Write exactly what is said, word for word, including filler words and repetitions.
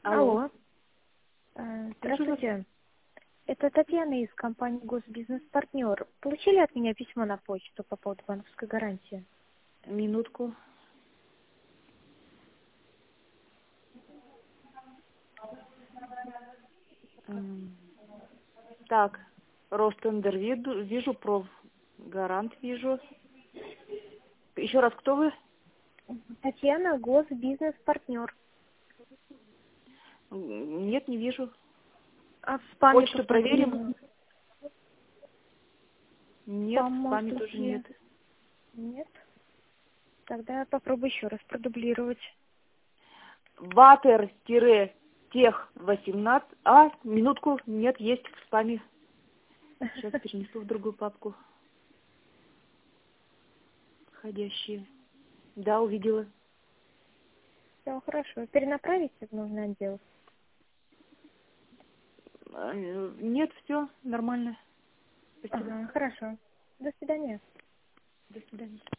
Алло. Алло. Э, Слышу вас. Здравствуйте. Это Татьяна из компании «Госбизнес-партнер». Получили от меня письмо на почту по поводу банковской гарантии? Минутку. М, Так, Ростендер виду- вижу, профгарант вижу. Еще раз, кто вы? Татьяна, «Госбизнес-партнер». М, Нет, не вижу. А в спаме Почту проверим. посмотрите. Нет, Спам, в может спаме тоже уйти. нет. Нет? Тогда я попробую еще раз продублировать. Ватер-тех восемнадцать. А, минутку, нет, есть в спаме. Сейчас перенесу в другую папку. Входящие. Да, увидела. Все, хорошо. Перенаправите в нужный отдел. А, э, Нет, все нормально. Спасибо. Ага, хорошо. До свидания. До свидания.